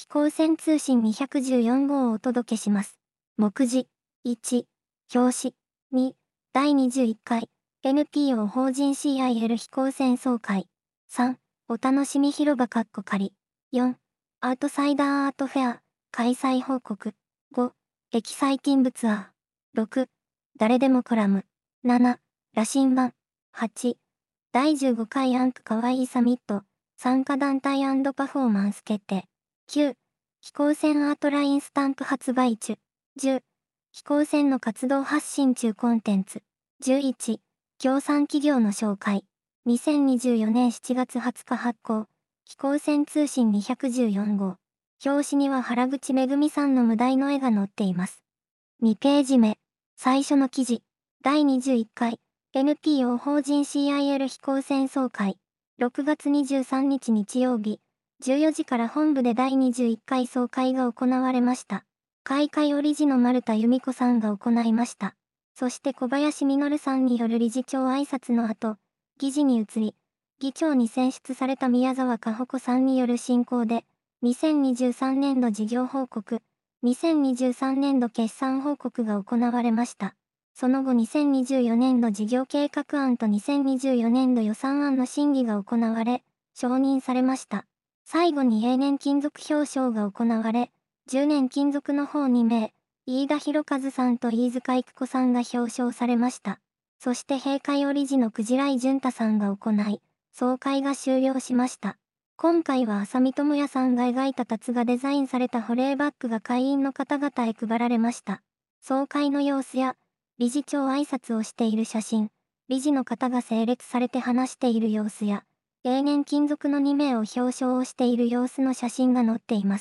飛行船通信214号をお届けします。目次1、表紙2、第21回 NPO 法人 CIL 飛行船総会3、お楽しみ広場仮4、アウトサイダーアートフェア開催報告5、エキサイティングツアー6、誰でもコラム7、羅針盤8、第15回アンプかわいいサミット参加団体&パフォーマンス決定9、飛行船アートラインスタンプ発売中10、飛行船の活動発信中コンテンツ11、協賛企業の紹介2024年7月20日発行飛行船通信214号表紙には原口めぐみさんの無題の絵が載っています。2ページ目最初の記事第21回 NPO 法人 CIL 飛行船総会6月23日日曜日14時から本部で第21回総会が行われました。開会を理事の丸田由美子さんが行いました。そして小林実さんによる理事長挨拶の後、議事に移り、議長に選出された宮沢かほ子さんによる進行で、2023年度事業報告、2023年度決算報告が行われました。その後2024年度事業計画案と2024年度予算案の審議が行われ、承認されました。最後に永年金属表彰が行われ、10年金属の方2名、飯田博和さんと飯塚育子さんが表彰されました。そして閉会を理事のクジラ井淳太さんが行い、総会が終了しました。今回は浅見智也さんが描いたタツがデザインされた保冷バッグが会員の方々へ配られました。総会の様子や、理事長挨拶をしている写真、理事の方が整列されて話している様子や、永年金属の2名を表彰をしている様子の写真が載っています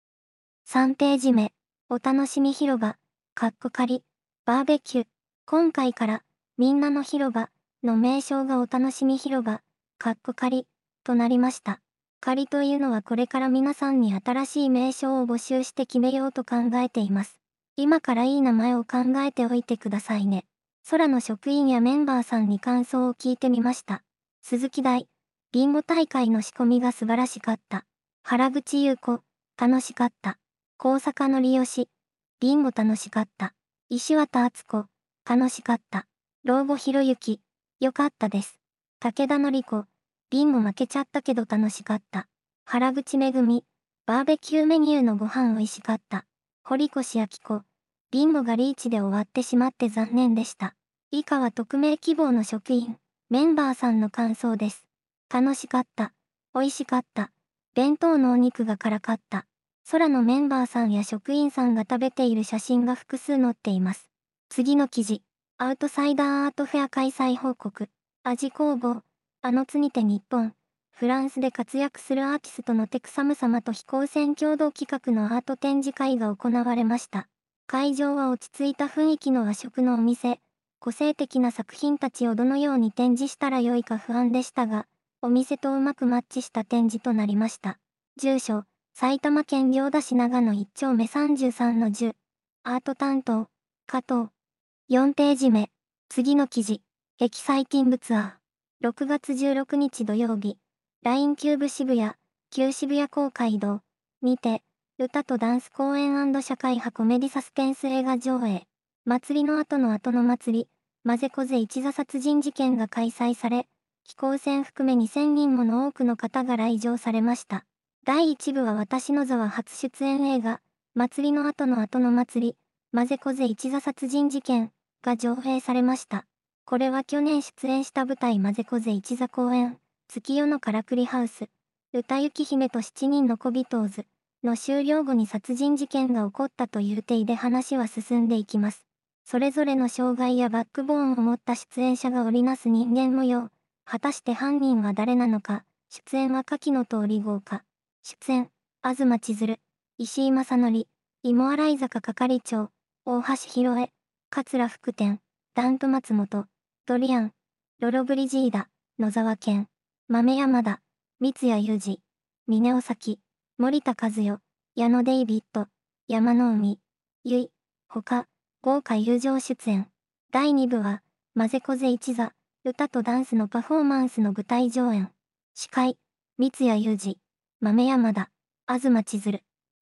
。3ページ目、お楽しみ広場、仮、バーベキュー。今回から、みんなの広場の名称がお楽しみ広場、仮となりました。仮というのはこれから皆さんに新しい名称を募集して決めようと考えています。今からいい名前を考えておいてくださいね。空の職員やメンバーさんに感想を聞いてみました。鈴木大、ビンゴ大会の仕込みが素晴らしかった。原口優子、楽しかった。高坂のりよし、ビンゴ楽しかった。石渡敦子、楽しかった。老後ひろゆき、よかったです。武田のり子、ビンゴ負けちゃったけど楽しかった。原口めぐみ、バーベキューメニューのご飯美味しかった。堀越明子、ビンゴがリーチで終わってしまって残念でした。以下は匿名希望の職員、メンバーさんの感想です。楽しかった。美味しかった。弁当のお肉が辛かった。空のメンバーさんや職員さんが食べている写真が複数載っています。次の記事。アウトサイダーアートフェア開催報告。味工房。つにて日本。フランスで活躍するアーティストのテクサム様と飛行船共同企画のアート展示会が行われました。会場は落ち着いた雰囲気の和食のお店。個性的な作品たちをどのように展示したらよいか不安でしたが、お店とうまくマッチした展示となりました。住所。埼玉県行田市長野1丁目33-10。アート担当、加藤。4ページ目。次の記事。エキサイティングツアー。6月16日土曜日。LINE キューブ渋谷、旧渋谷公会堂。にて、歌とダンス公演&社会派コメディサスペンス映画上映。祭りの後の祭り、まぜこぜ一座殺人事件が開催され、飛行船含め2000人もの多くの方が来場されました。第1部は私の座は初出演映画、祭りの後の祭り、まぜこぜ一座殺人事件が上映されました。これは去年出演した舞台まぜこぜ一座公演、月夜のからくりハウス、歌雪姫と7人の小人図の終了後に殺人事件が起こったという体で話は進んでいきます。それぞれの障害やバックボーンを持った出演者が織りなす人間模様、果たして犯人は誰なのか、出演は下記の通り豪華。出演、東千鶴、石井正則、芋洗坂係長、大橋弘恵、桂福天、ダント松本、ドリアン、ロロブリジーダ、野沢健、豆山田、三谷裕二、峰尾崎、森田和代、矢野デイビッド、山の海、ゆい、ほか、豪華友情出演。第2部は、まぜこぜ一座、歌とダンスのパフォーマンスの舞台上演。司会、三谷裕二、豆山田、東千鶴。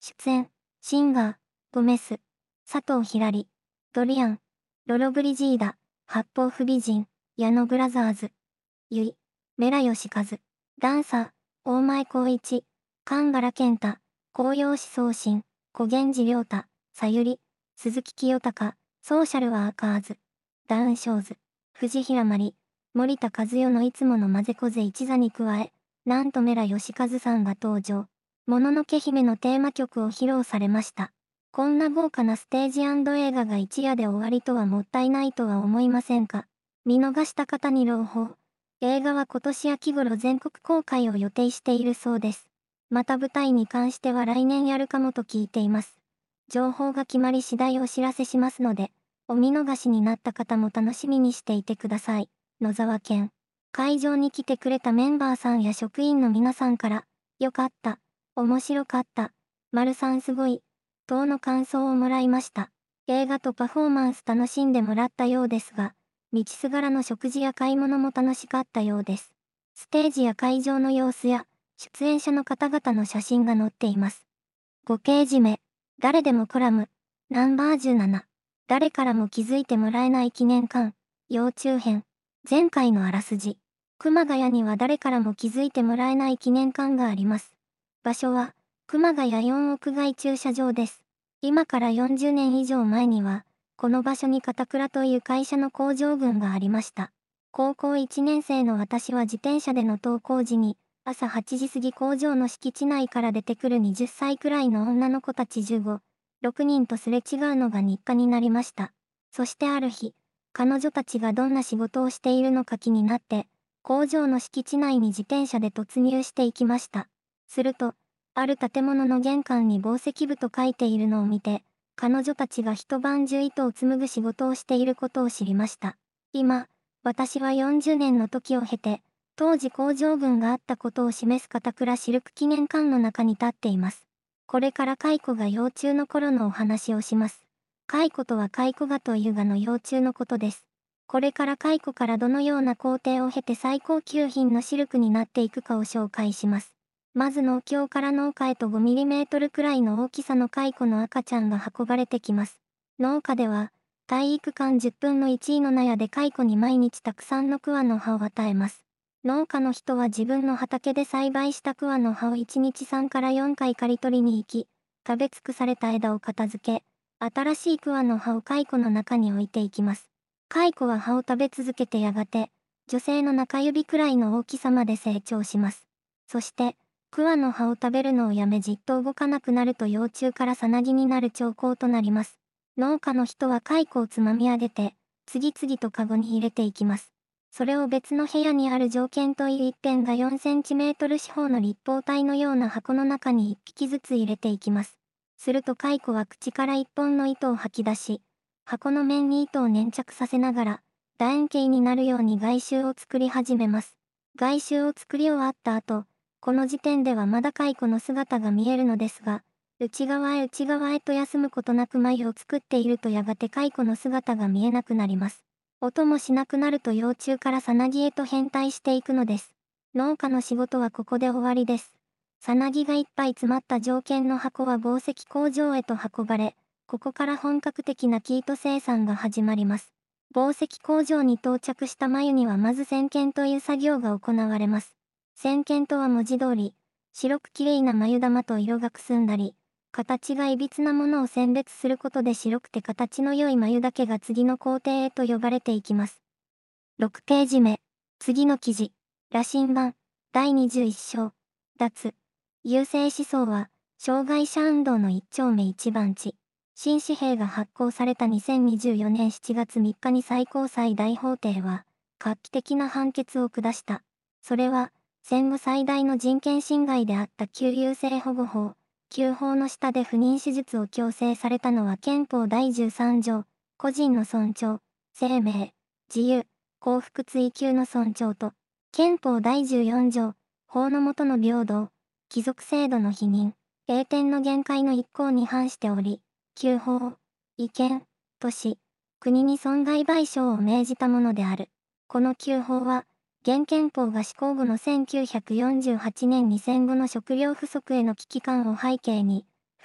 出演、シンガー、ゴメス、佐藤ひらり、ドリアン、ロロブリジーダ、八方不美人、矢野ブラザーズ、ゆい、メラヨシカズ、ダンサー、大前光一、神原健太、紅葉志送信、小源氏亮太、さゆり、鈴木清隆、ソーシャルワーカーズ、ダウンショーズ、藤平まり、森田和代のいつもの混ぜこぜ一座に加え、なんとメラヨシカズさんが登場。もののけ姫のテーマ曲を披露されました。こんな豪華なステージ&映画が一夜で終わりとはもったいないとは思いませんか？見逃した方に朗報。映画は今年秋頃全国公開を予定しているそうです。また舞台に関しては来年やるかもと聞いています。情報が決まり次第お知らせしますので、お見逃しになった方も楽しみにしていてください。野沢健。会場に来てくれたメンバーさんや職員の皆さんから、よかった、面白かった、丸さんすごい、等の感想をもらいました。映画とパフォーマンス楽しんでもらったようですが、道すがらの食事や買い物も楽しかったようです。ステージや会場の様子や、出演者の方々の写真が載っています。5ページ目、誰でもコラム、ナンバー17、誰からも気づいてもらえない記念館、幼虫編、前回のあらすじ。熊谷には誰からも気づいてもらえない記念館があります。場所は、熊谷4屋外駐車場です。今から40年以上前には、この場所に片倉という会社の工場群がありました。高校1年生の私は自転車での登校時に、朝8時過ぎ工場の敷地内から出てくる20歳くらいの女の子たち15、6人とすれ違うのが日課になりました。そしてある日、彼女たちがどんな仕事をしているのか気になって、工場の敷地内に自転車で突入していきました。すると、ある建物の玄関に紡績部と書いているのを見て、彼女たちが一晩中糸を紡ぐ仕事をしていることを知りました。今、私は40年の時を経て、当時工場群があったことを示す片倉シルク記念館の中に立っています。これから蚕が幼虫の頃のお話をします。蚕とは蚕蛾という蛾の幼虫のことです。これから蚕からどのような工程を経て最高級品のシルクになっていくかを紹介します。まず農協から農家へと 5mm くらいの大きさの蚕の赤ちゃんが運ばれてきます。農家では、体育館10分の1位の納屋で蚕に毎日たくさんの桑の葉を与えます。農家の人は自分の畑で栽培した桑の葉を1日3から4回刈り取りに行き、食べ尽くされた枝を片付け、新しい桑の葉を蚕の中に置いていきます。蚕は葉を食べ続けてやがて、女性の中指くらいの大きさまで成長します。そして、桑の葉を食べるのをやめじっと動かなくなると幼虫からさなぎになる兆候となります。農家の人は蚕をつまみ上げて、次々とカゴに入れていきます。それを別の部屋にある条件という一辺が4センチメートル四方の立方体のような箱の中に1匹ずつ入れていきます。すると蚕は口から1本の糸を吐き出し、箱の面に糸を粘着させながら、楕円形になるように外周を作り始めます。外周を作り終わった後、この時点ではまだ蚕の姿が見えるのですが、内側へ内側へと休むことなく繭を作っているとやがて蚕の姿が見えなくなります。音もしなくなると幼虫からさなぎへと変態していくのです。農家の仕事はここで終わりです。さなぎがいっぱい詰まった条件の箱は紡績工場へと運ばれ、ここから本格的な生糸生産が始まります。紡績工場に到着した繭にはまず剪検という作業が行われます。剪検とは文字通り、白くきれいな繭玉と色がくすんだり、形がいびつなものを選別することで白くて形の良い繭だけが次の工程へと呼ばれていきます。6ページ目、次の記事、羅針盤、第21章、脱、優生思想は、障害者運動の一丁目一番地。新紙幣が発行された2024年7月3日に最高裁大法廷は、画期的な判決を下した。それは、戦後最大の人権侵害であった旧優生保護法、旧法の下で不妊手術を強制されたのは憲法第13条、個人の尊重、生命、自由、幸福追求の尊重と、憲法第14条、法の下の平等、貴族制度の否認、栄転の限界の一項に反しており、旧法、違憲、とし、国に損害賠償を命じたものである。この旧法は、現憲法が施行後の1948年に戦後の食料不足への危機感を背景に、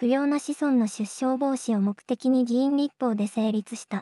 不良な子孫の出生防止を目的に議員立法で成立した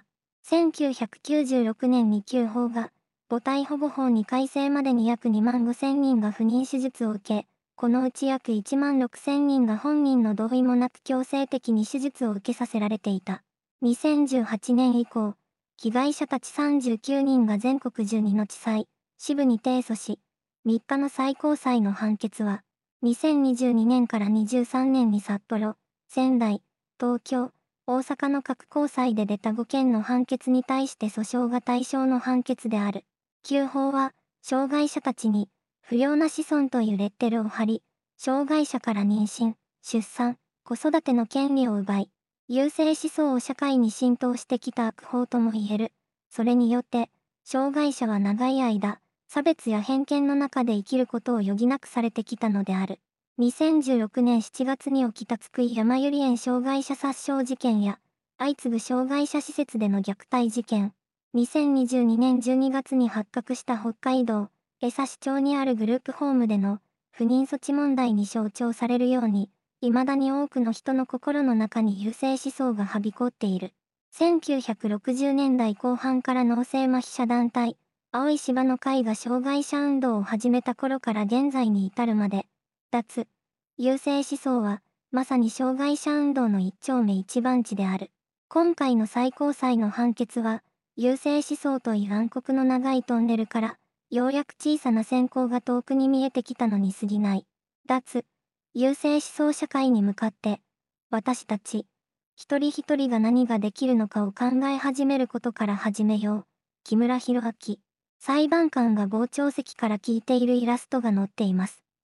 。1996年に旧法が、母体保護法に改正までに約2万5,000人が不妊手術を受け、このうち約1万6,000人が本人の同意もなく強制的に手術を受けさせられていた。2018年以降、被害者たち39人が全国12の地裁、支部に提訴し、3日の最高裁の判決は、2022年から23年に札幌、仙台、東京、大阪の各高裁で出た5件の判決に対して訴訟が対象の判決である。旧法は、障害者たちに、不良な子孫というレッテルを貼り、障害者から妊娠、出産、子育ての権利を奪い、優生思想を社会に浸透してきた悪法とも言える。それによって、障害者は長い間、差別や偏見の中で生きることを余儀なくされてきたのである。2016年7月に起きた津久井やまゆり園障害者殺傷事件や、相次ぐ障害者施設での虐待事件、2022年12月に発覚した北海道江差町にあるグループホームでの不妊措置問題に象徴されるように、未だに多くの人の心の中に優生思想がはびこっている。1960年代後半から脳性麻痺者団体、青い芝の会が障害者運動を始めた頃から現在に至るまで、脱、優生思想は、まさに障害者運動の一丁目一番地である。今回の最高裁の判決は、優生思想という暗黒の長いトンネルから、ようやく小さな閃光が遠くに見えてきたのに過ぎない。脱、優生思想社会に向かって、私たち、一人一人が何ができるのかを考え始めることから始めよう。木村博明。裁判官が傍聴席から聞いているイラストが載っています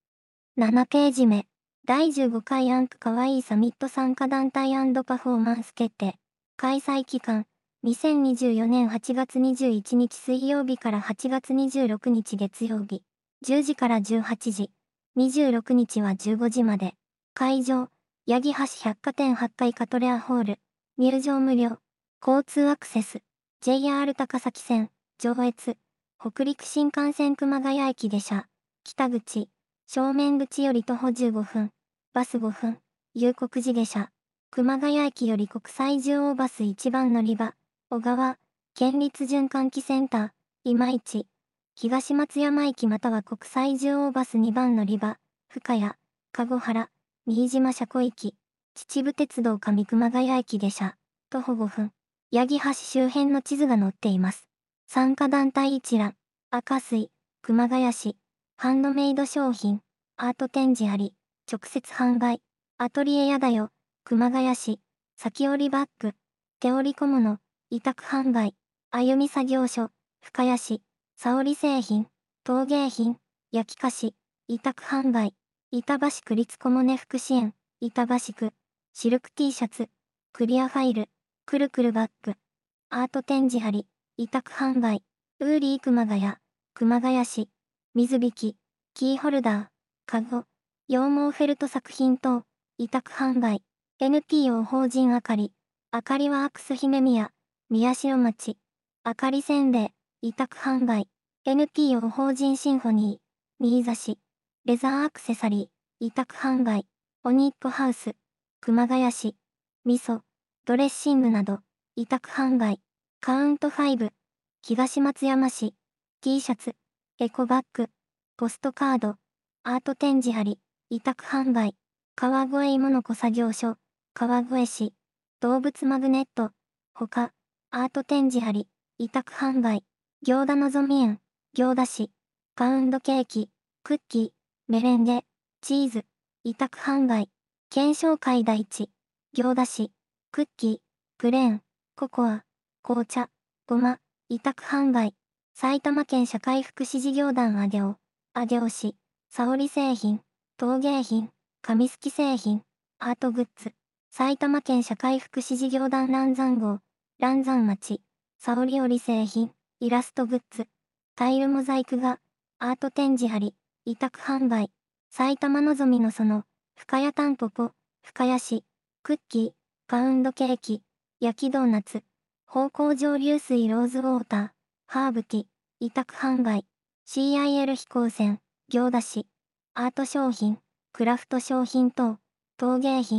。7ページ目。第15回アンクかわいいサミット参加団体&パフォーマンス決定。開催期間。2024年8月21日水曜日から8月26日月曜日。10時から18時。26日は15時まで。会場。八木橋百貨店8階カトレアホール。入場無料。交通アクセス。JR 高崎線、上越。北陸新幹線熊谷駅下車。北口。正面口より徒歩15分。バス5分。夕刻寺下車。熊谷駅より国際中央バス1番乗り場。小川。県立循環器センター。今市。東松山駅または国際中央バス2番乗り場。深谷。籠原。新島車庫行き。秩父鉄道上熊谷駅下車。徒歩5分。八木橋周辺の地図が載っています。参加団体一覧。赤水。熊谷市。ハンドメイド商品。アート展示あり。直接販売。アトリエやだよ。熊谷市。先折りバッグ。手織り小物。委託販売。歩み作業所。深谷市。沙織製品。陶芸品。焼き菓子。委託販売。板橋区立小物福祉園。板橋区。シルク T シャツ。クリアファイル。くるくるバッグ。アート展示あり。委託販売。ウーリー熊谷。熊谷市。水引。キーホルダー。カゴ。羊毛フェルト作品等。委託販売。NPO 法人あかり。あかりワークス姫宮。宮代町。あかりせんべい。委託販売。NPO 法人シンフォニー。新座市。レザーアクセサリー。委託販売。オニッコハウス。熊谷市。味噌。ドレッシングなど。委託販売。カウント5。東松山市。T シャツ。エコバッグ。ポストカード。アート展示あり。委託販売。川越芋の子作業所。川越市。動物マグネット。ほか。アート展示あり。委託販売。行田のぞみ園。行田市。パウンドケーキ。クッキー。メレンゲ。チーズ。委託販売。検証会第一。行田市。クッキー。プレーン。ココア。紅茶。ごま。委託販売。埼玉県社会福祉事業団上尾。上尾市。沙織製品。陶芸品。紙すき製品。アートグッズ。埼玉県社会福祉事業団嵐山号。嵐山町。沙織織製品。イラストグッズ。タイルモザイク画。アート展示あり。委託販売。埼玉のぞみの園。深谷たんぽぽ。深谷市。クッキー。パウンドケーキ。焼きドーナツ。芳香蒸留水ローズウォーター。ハーブティ。委託販売。CIL 飛行船。行田市。アート商品。クラフト商品等。陶芸品。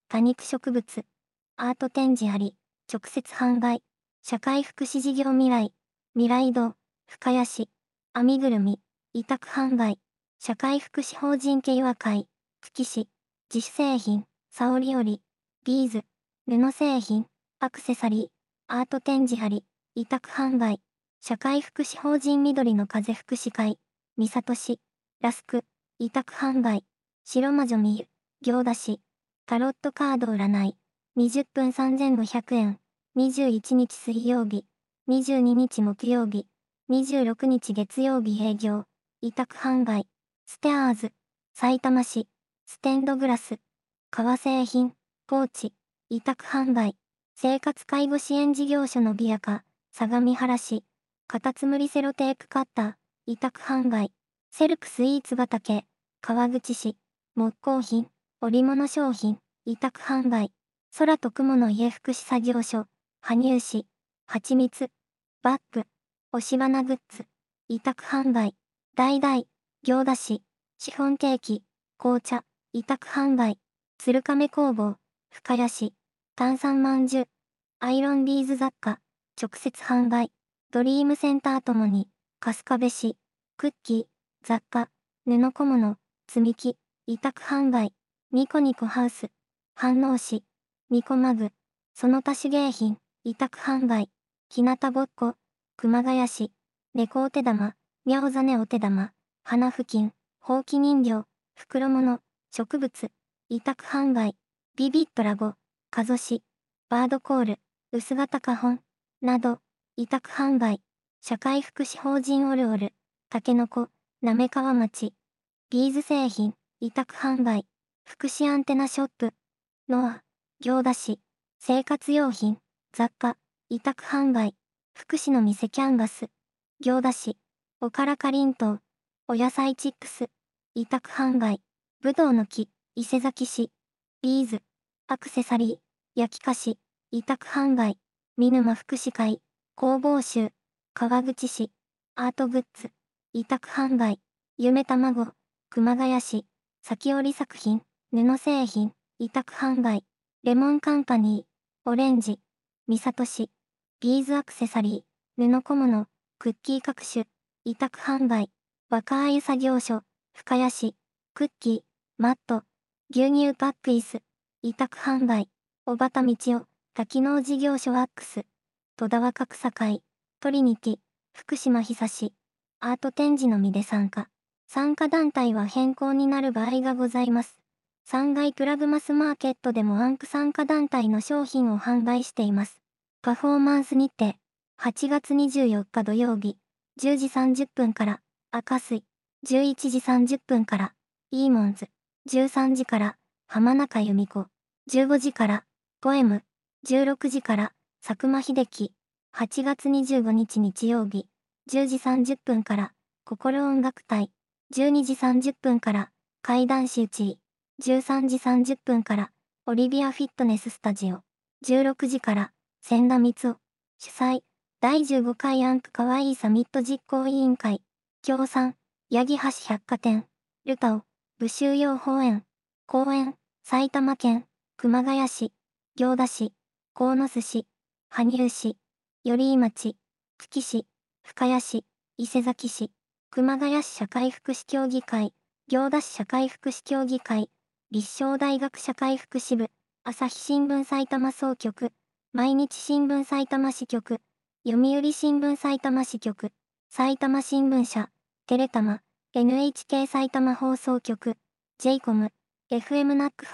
多肉植物、アート展示あり、直接販売、社会福祉事業未来、未来堂、深谷市、編みぐるみ、委託販売、社会福祉法人系和会、久喜市、自主製品、沙織織、ビーズ、布製品、アクセサリー、アート展示あり、委託販売、社会福祉法人緑の風福祉会、三郷市、ラスク、委託販売、白魔女みゆ、行田市、タロットカード占い、20分3500円、21日水曜日、22日木曜日、26日月曜日営業、委託販売、ステアーズ、さいたま市、ステンドグラス、革製品、ポーチ、委託販売、生活介護支援事業所のビアカ、相模原市、カタツムリセロテープカッター、委託販売、セルクスイーツ畑、川口市、木工品、織物商品、委託販売、空と雲の家福祉作業所、羽生市、はちみつ、バッグ、押し花グッズ、委託販売、橙、行田市、シフォンケーキ、紅茶、委託販売、鶴亀工房、深谷市、炭酸まんじゅう、アイロンビーズ雑貨、直接販売、ドリームセンターともに、春日部市、クッキー、雑貨、布小物、積み木、委託販売、ニコニコハウス、飯能市、ニコマグ、その他手芸品、委託販売、日向ぼっこ、熊谷市、猫お手玉、ミャオザネお手玉、花付近、ほうき人形、袋物、植物、委託販売、ビビットラゴ、加須市、バードコール、薄型花本、など、委託販売、社会福祉法人オルオル、たけのこ、滑川町、ビーズ製品、委託販売、福祉アンテナショップ、ノア、行田市、生活用品、雑貨、委託販売、福祉の店キャンバス、行田市、おからかりんとう、お野菜チップス、委託販売、ぶどうの木、伊勢崎市、ビーズ、アクセサリー、焼き菓子、委託販売、見沼福祉会、工房集、川口市、アートグッズ、委託販売、夢卵、熊谷市、先織作品、布製品、委託販売、レモンカンパニー、オレンジ、三郷市、ビーズアクセサリー、布小物、クッキー各種、委託販売、若鮎作業所、深谷市、クッキー、マット、牛乳パックイス、委託販売、小畑道夫、多機能事業所ワックス、戸田若草会、トリニティ、福島久志、アート展示のみで参加。参加団体は変更になる場合がございます。3階プラグマスマーケットでもアンク参加団体の商品を販売しています。パフォーマンス日程、8月24日土曜日、10時30分から、赤水、11時30分から、イーモンズ、13時から、浜中由美子、15時から、ポエム、16時から、佐久間秀樹、8月25日日曜日、10時30分から、心音楽隊、12時30分から、怪談師内、13時30分から、オリビアフィットネススタジオ、16時から、千田光夫、主催、第15回アンクかわいいサミット実行委員会、協賛、八木橋百貨店、ルタオ、武州用法園、公園、埼玉県、熊谷市、行田市、鴻巣市、羽生市、寄居町、久喜市、深谷市、伊勢崎市、熊谷市社会福祉協議会、行田市社会福祉協議会、立正大学社会福祉部、朝日新聞埼玉総局、毎日新聞埼玉支局、読売新聞埼玉支局、埼玉新聞社、テレタマ、NHK 埼玉放送局、JCOM、FM ナック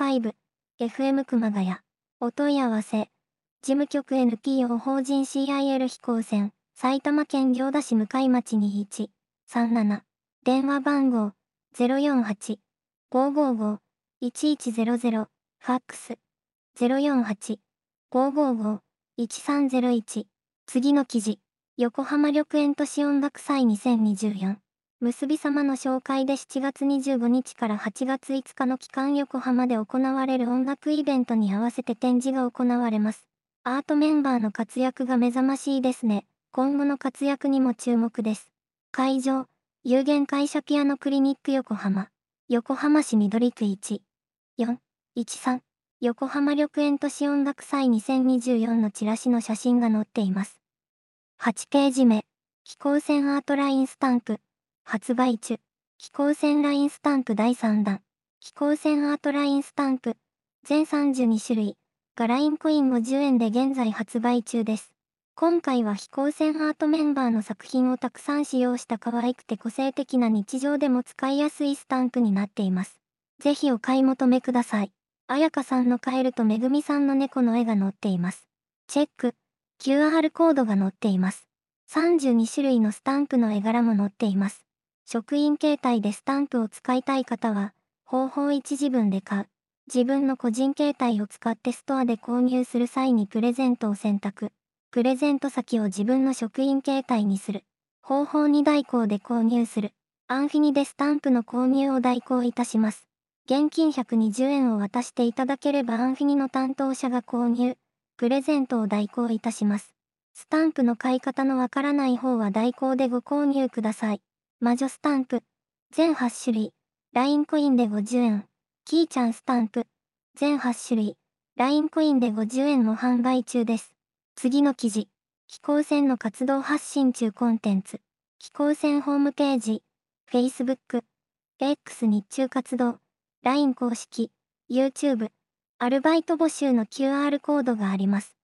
5、FM 熊谷、お問い合わせ、事務局 NPO 法人 CIL 飛行船、埼玉県行田市向町2137、電話番号048-555-1100、ファックス048-555-1301。次の記事、横浜緑園都市音楽祭2024。結び様の紹介で7月25日から8月5日の期間横浜で行われる音楽イベントに合わせて展示が行われます。アートメンバーの活躍が目覚ましいですね。今後の活躍にも注目です。会場、有限会社ピアノクリニック横浜。横浜市緑区1、4、13。 横浜緑園都市音楽祭2024のチラシの写真が載っています。8ページ目。飛行船アートラインスタンプ。発売中。飛行船ラインスタンプ第3弾。飛行船アートラインスタンプ。全32種類。がラインコイン50円で現在発売中です。今回は飛行船アートメンバーの作品をたくさん使用した可愛くて個性的な日常でも使いやすいスタンプになっています。ぜひお買い求めください。彩香さんのカエルとめぐみさんの猫の絵が載っています。チェック。QR コードが載っています。32種類のスタンプの絵柄も載っています。職員携帯でスタンプを使いたい方は、方法1自分で買う。自分の個人携帯を使ってストアで購入する際にプレゼントを選択。プレゼント先を自分の職員携帯にする。方法2代行で購入する。アンフィニでスタンプの購入を代行いたします。現金120円を渡していただければアンフィニの担当者が購入、プレゼントを代行いたします。スタンプの買い方のわからない方は代行でご購入ください。魔女スタンプ。全8種類。ラインコインで50円。キーちゃんスタンプ。全8種類。ラインコインで50円も販売中です。次の記事。飛行船の活動発信中コンテンツ。飛行船ホームページ。Facebook。X 日中活動。LINE 公式、YouTube、アルバイト募集の QR コードがあります。